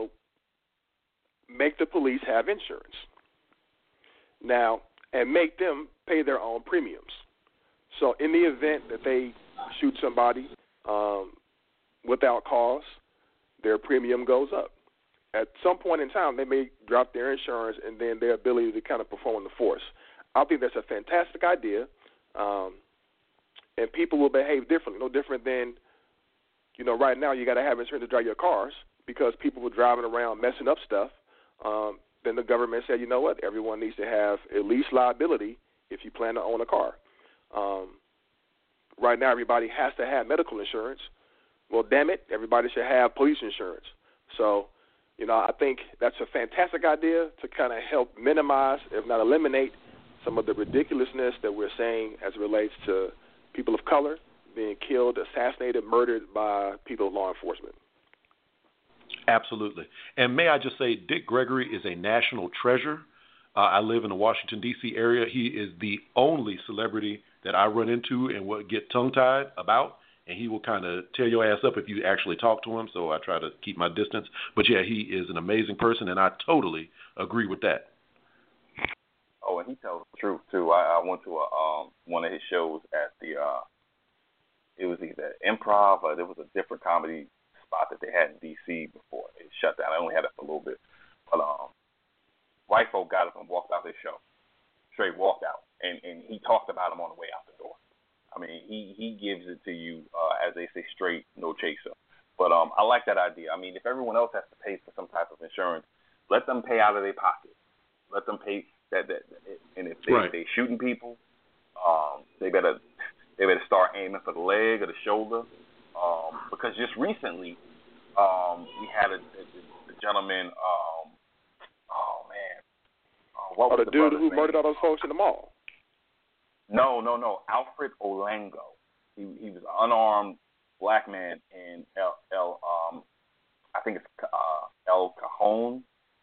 make the police have insurance. Now, and make them pay their own premiums. So in the event that they shoot somebody, without cause, their premium goes up. At some point in time, they may drop their insurance and then their ability to kind of perform the force. I think that's a fantastic idea, and people will behave differently. No different than, right now you got to have insurance to drive your cars because people were driving around messing up stuff. Then the government said, you know what, everyone needs to have at least liability if you plan to own a car. Right now everybody has to have medical insurance. Well, damn it, everybody should have police insurance. So, I think that's a fantastic idea to kind of help minimize, if not eliminate, some of the ridiculousness that we're saying as it relates to people of color being killed, assassinated, murdered by people of law enforcement. Absolutely. And may I just say, Dick Gregory is a national treasure. I live in the Washington, D.C. area. He is the only celebrity that I run into and will get tongue-tied about, and he will kind of tear your ass up if you actually talk to him, so I try to keep my distance. But, yeah, he is an amazing person, and I totally agree with that. Oh, and he tells the truth, too. I went to one of his shows at the it was either Improv or there was a different comedy spot that they had in D.C. before it shut down. I only had it for a little bit. But white folk got up and walked out their show. Straight walked out. And he talked about him on the way out the door. I mean, he gives it to you, as they say, straight, no chaser. But I like that idea. I mean, if everyone else has to pay for some type of insurance, let them pay out of their pocket. Let them pay that. And if they shooting people, they better start aiming for the leg or the shoulder. Because just recently, we had a gentleman. What was the dude who murdered all those folks in the mall? No. Alfred Olango. He was an unarmed black man in I think it's El Cajon.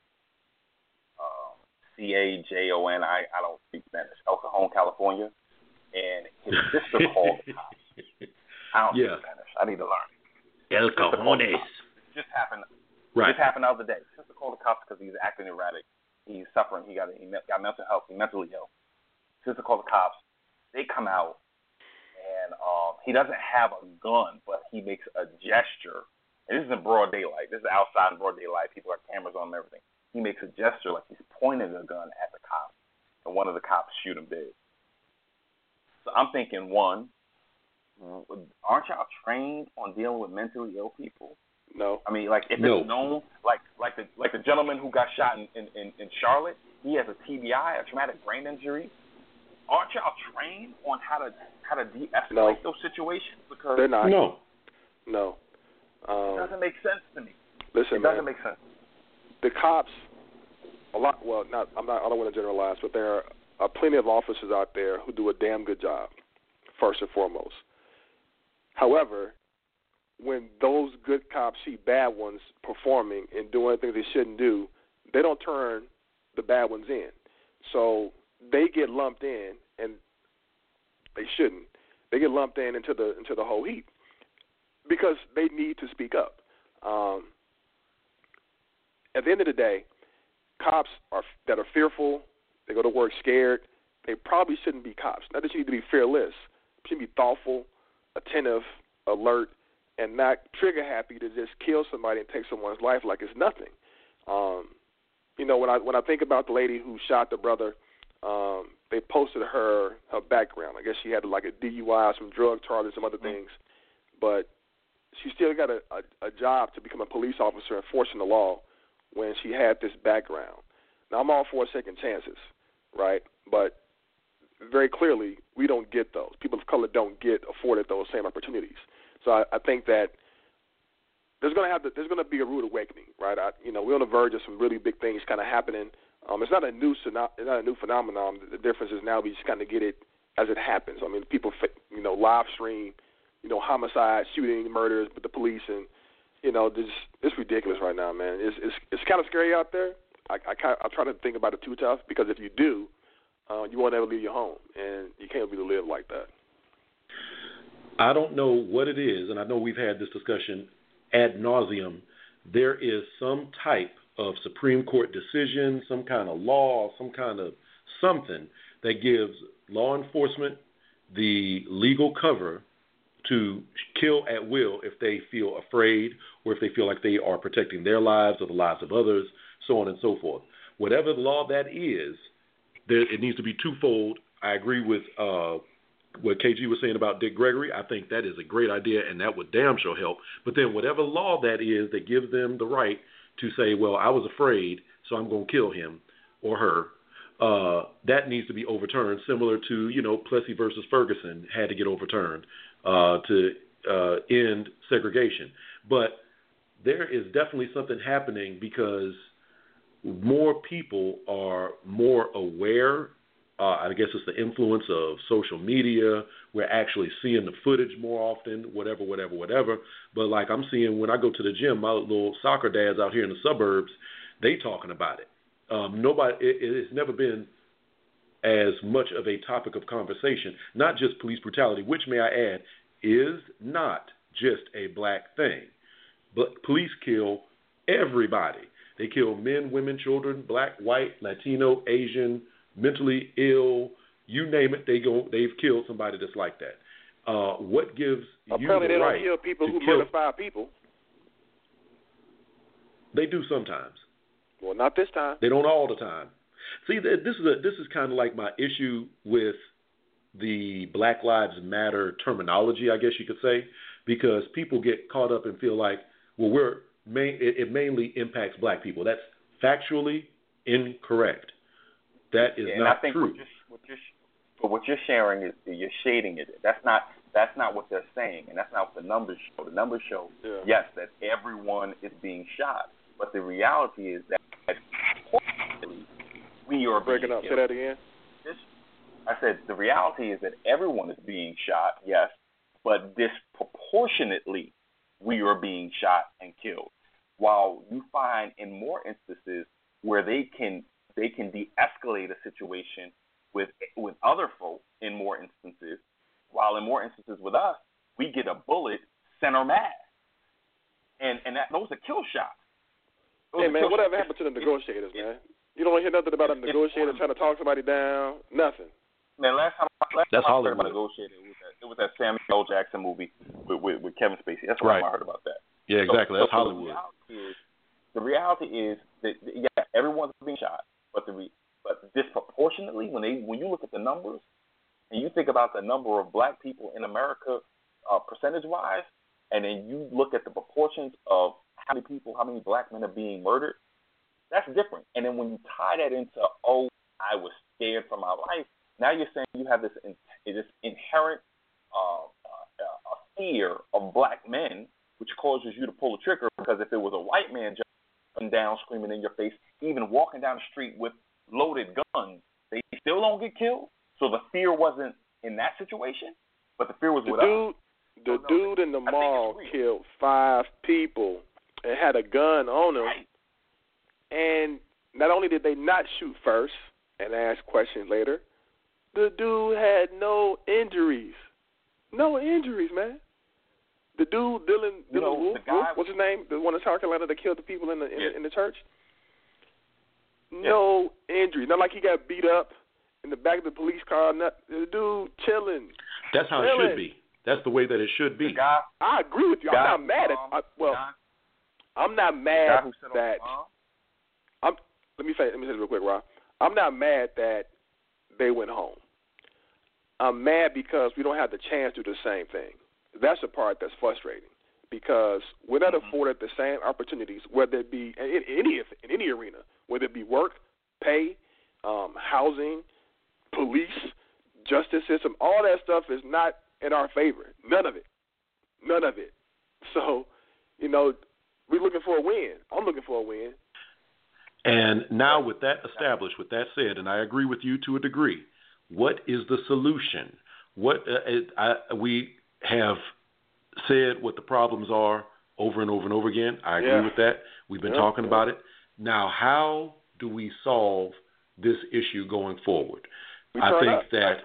Cajon. I don't speak Spanish. El Cajon, California. And his sister called the cops. I don't speak Spanish. I need to learn. El Cajones. Just happened. Right. This happened the other day. Sister called the cops because he's acting erratic. He's suffering. He got mental health. He's mentally ill. Sister called the cops. They come out, and he doesn't have a gun, but he makes a gesture. And this is in broad daylight. This is outside in broad daylight. People have cameras on and everything. He makes a gesture like he's pointing a gun at the cops, and one of the cops shoot him dead. So I'm thinking, one, aren't y'all trained on dealing with mentally ill people? No. I mean, like, if it's known, like the gentleman who got shot in Charlotte, he has a TBI, a traumatic brain injury. Aren't y'all trained on how to de-escalate those situations? Because they're not. No. It doesn't make sense to me. Listen, it doesn't make sense. The cops, I don't want to generalize, but there are plenty of officers out there who do a damn good job, first and foremost. However, when those good cops see bad ones performing and doing things they shouldn't do, they don't turn the bad ones in. So they get lumped in, and they shouldn't. They get lumped in into the whole heap because they need to speak up. At the end of the day, cops that are fearful, they go to work scared, they probably shouldn't be cops. Not that you need to be fearless. You should be thoughtful, attentive, alert, and not trigger happy to just kill somebody and take someone's life like it's nothing. When I think about the lady who shot the brother, they posted her background. I guess she had like a DUI, some drug charges, some other things, but she still got a job to become a police officer enforcing the law when she had this background. Now, I'm all for second chances, right? But very clearly, we don't get those. People of color don't get afforded those same opportunities. So I think that there's going to be a rude awakening, right? We're on the verge of some really big things kind of happening. It's not a new phenomenon. The difference is now we just kind of get it as it happens. I mean, people live stream, homicides, shooting, murders with the police, and it's ridiculous right now, man. It's kind of scary out there. I try to think about it too tough because if you do, you won't ever leave your home, and you can't really live like that. I don't know what it is, and I know we've had this discussion ad nauseum. There is some type of Supreme Court decision, some kind of law, some kind of something that gives law enforcement the legal cover to kill at will if they feel afraid or if they feel like they are protecting their lives or the lives of others, so on and so forth. Whatever law that is, it needs to be twofold. I agree with what KG was saying about Dick Gregory. I think that is a great idea, and that would damn sure help. But then whatever law that is that gives them the right to say, well, I was afraid, so I'm going to kill him or her, that needs to be overturned, similar to, Plessy versus Ferguson had to get overturned to end segregation. But there is definitely something happening because more people are more aware. I guess it's the influence of social media. We're actually seeing the footage more often, whatever. But like I'm seeing when I go to the gym, my little soccer dads out here in the suburbs, they talking about it. It has never been as much of a topic of conversation, not just police brutality, which, may I add, is not just a black thing. But police kill everybody. They kill men, women, children, black, white, Latino, Asian, mentally ill, you name it, they've killed somebody that's like that. What gives apparently you the right they don't kill people who kill? murder 5 people. They do sometimes. Well, not this time. They don't all the time. See, this is kind of like my issue with the Black Lives Matter terminology, I guess you could say, because people get caught up and feel like, well, it mainly impacts black people. That's factually incorrect. That is and not I think true. What you're sharing is you're shading it. That's not what they're saying, and that's not what the numbers show. The numbers show, yes, that everyone is being shot, but the reality is that we are breaking up. Say that again. I said the reality is that everyone is being shot, yes, but disproportionately we are being shot and killed. While you find in more instances where they can de-escalate a situation with other folk in more instances, while in more instances with us, we get a bullet center mass. And those are kill shots. Hey, man, whatever happened to the negotiators, man? You don't hear nothing about a negotiator trying to talk somebody down, nothing. Man, last time I heard about a negotiator, it was that Samuel L. Jackson movie with Kevin Spacey. That's why I heard about that. Yeah, exactly. That's Hollywood. The reality is that, everyone's being shot, but disproportionately, when you look at the numbers and you think about the number of black people in America percentage-wise, and then you look at the proportions of how many black men are being murdered, that's different. And then when you tie that into, I was scared for my life, now you're saying you have this inherent fear of black men, which causes you to pull the trigger, because if it was a white man jumping down, screaming in your face, even walking down the street with loaded guns, they still don't get killed. So the fear wasn't in that situation, but the fear was with us. The dude in the mall killed 5 people and had a gun on him. Right. And not only did they not shoot first and ask questions later, the dude had no injuries. No injuries, man. The dude, Dylan Wolf, what's his name? The one in South Carolina that killed the people in the church? No injuries. Not like he got beat up in the back of the police car. The dude chilling. That's how it should be. That's the way that it should be. I agree with you. I'm not mad at. I'm not mad that. Let me say this real quick, Rob. I'm not mad that they went home. I'm mad because we don't have the chance to do the same thing. That's the part that's frustrating, because we're not afforded the same opportunities, whether it be in any arena, whether it be work, pay, housing, police, justice system. All that stuff is not in our favor. None of it. So, we're looking for a win. I'm looking for a win. And now with that established, with that said, and I agree with you to a degree, what is the solution? We have said what the problems are over and over and over again. I agree with that. We've been talking about it. Now, how do we solve this issue going forward? I think that...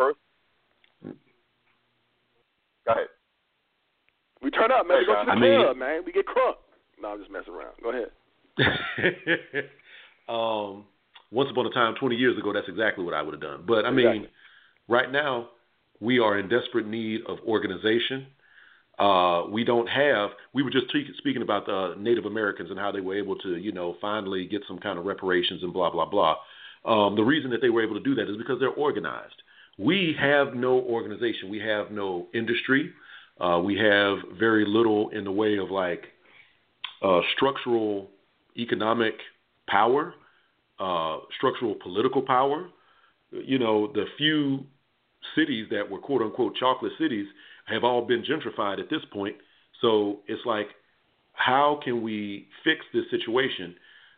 Go ahead. We turn up, man. We go to the club, man. We get crunk. No, I'm just messing around. Go ahead. Once upon a time, 20 years ago, that's exactly what I would have done. But, right now, we are in desperate need of organization. We were just speaking about the Native Americans and how they were able to, finally get some kind of reparations and blah, blah, blah. The reason that they were able to do that is because they're organized. We have no organization. We have no industry. We have very little in the way of structural economic power, structural political power. The few cities that were quote unquote chocolate cities have all been gentrified at this point. So it's like, how can we fix this situation?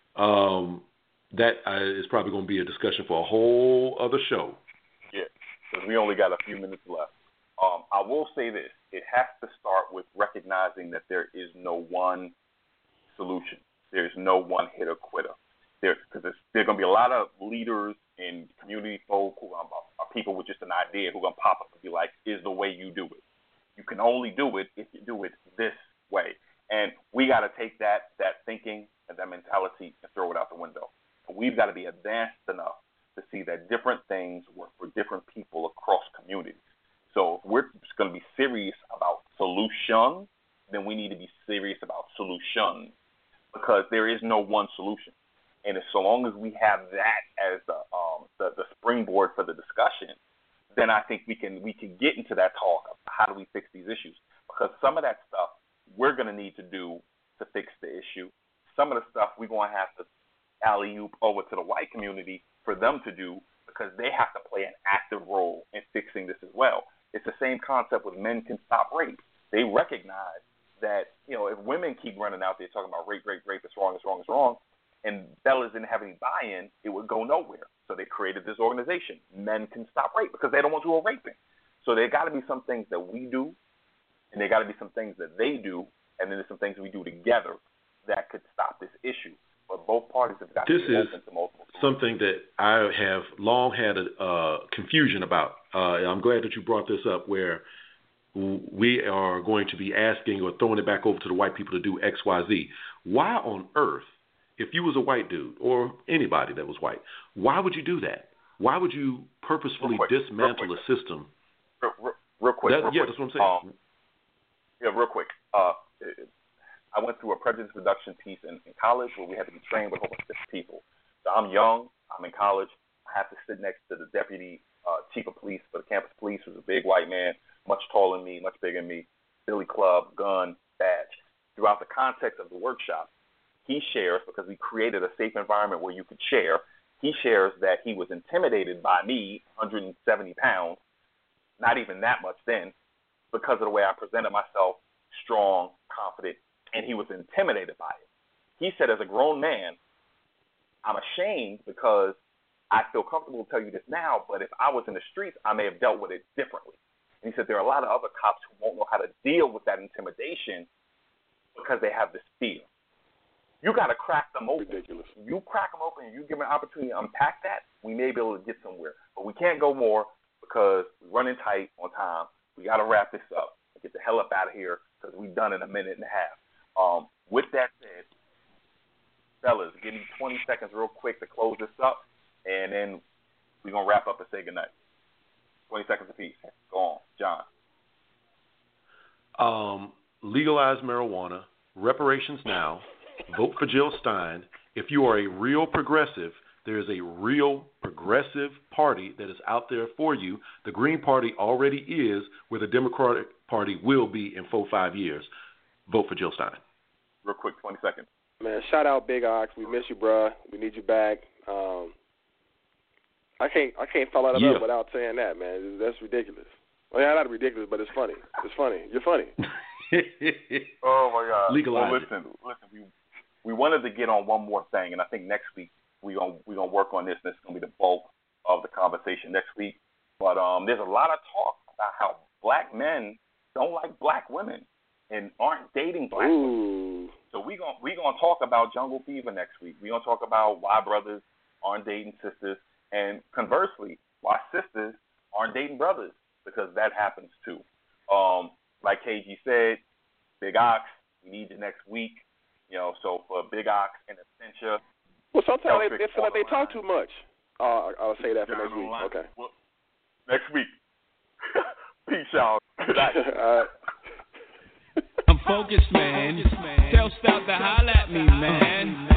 That is probably going to be a discussion for a whole other show. Yeah, because we only got a few minutes left. I will say this. It has to start with recognizing that there is no one solution. There's no one hitter quitter. Because there's going to be a lot of leaders and community folk who are people with just an idea who are going to pop up and be like, is the way you do it. You can only do it if you do it this way. And we got to take that thinking and that mentality and throw it out the window. And we've got to be advanced enough to see that different things work for different people across communities. So if we're just going to be serious about solutions, then we need to be serious about solutions, because there is no one solution. And so long as we have that as the springboard for the discussion, then I think we can get into that talk of how do we fix these issues. Because some of that stuff we're going to need to do to fix the issue. Some of the stuff we're going to have to alley-oop over to the white community for them to do, because they have to play an active role in fixing this as well. It's the same concept with Men Can Stop Rape. They recognize that, if women keep running out there talking about rape, it's wrong, and fellas didn't have any buy-in, it would go nowhere. So they created this organization, Men Can Stop Rape, because they don't want you all raping. So there got to be some things that we do, and there got to be some things that they do, and then there's some things we do together that could stop this issue. But both parties have got to be open to multiple. Something that I have long had a confusion about. I'm glad that you brought this up, where we are going to be asking or throwing it back over to the white people to do X, Y, Z. Why on earth, if you was a white dude or anybody that was white, why would you do that? Why would you purposefully dismantle a system? Real quick. That's what I'm saying. Real quick. I went through a prejudice reduction piece in college where we had to be trained with a whole bunch of different people. So I'm young. I'm in college. I have to sit next to the deputy chief of police for the campus police, who's a big white man, much taller than me, much bigger than me, Billy Club, gun, badge. Throughout the context of the workshop, he shares, because we created a safe environment where you could share, he shares that he was intimidated by me, 170 pounds, not even that much then, because of the way I presented myself, strong, confident, and he was intimidated by it. He said, as a grown man, I'm ashamed because I feel comfortable to tell you this now, but if I was in the streets, I may have dealt with it differently. And he said there are a lot of other cops who won't know how to deal with that intimidation because they have this fear. You got to crack them open. Ridiculous. You crack them open and you give them an opportunity to unpack that, we may be able to get somewhere. But we can't go more because we're running tight on time. We got to wrap this up and get the hell up out of here because we've done it in a minute and a half. With that said, fellas, give me 20 seconds real quick to close this up, and then we're going to wrap up and say goodnight. 20 seconds apiece. Go on, John. Legalize marijuana, reparations now, vote for Jill Stein. If you are a real progressive, there is a real progressive party that is out there for you. The Green Party already is where the Democratic Party will be in 4-5 years. Vote for Jill Stein. Real quick, 20 seconds. Man, shout out Big Ox. We miss you, bruh. We need you back. I can't follow that up without saying that, man. That's ridiculous. Well, yeah, not ridiculous, but it's funny. It's funny. You're funny. Oh my God. Legalize listen. We wanted to get on one more thing, and I think next week we're gonna work on this. And this is gonna be the bulk of the conversation next week. But there's a lot of talk about how black men don't like black women and aren't dating black women. So we gonna talk about Jungle Fever next week. We're gonna talk about why brothers aren't dating sisters, and conversely, why sisters aren't dating brothers, because that happens too. Like KG said, Big Ox, we need you next week. So for Big Ox and Essentia. Well, sometimes they feel like they talk too much. I'll say that for next week. Okay. Well, next week. Peace, y'all. focused, man. Tell Stout to holler at me, man.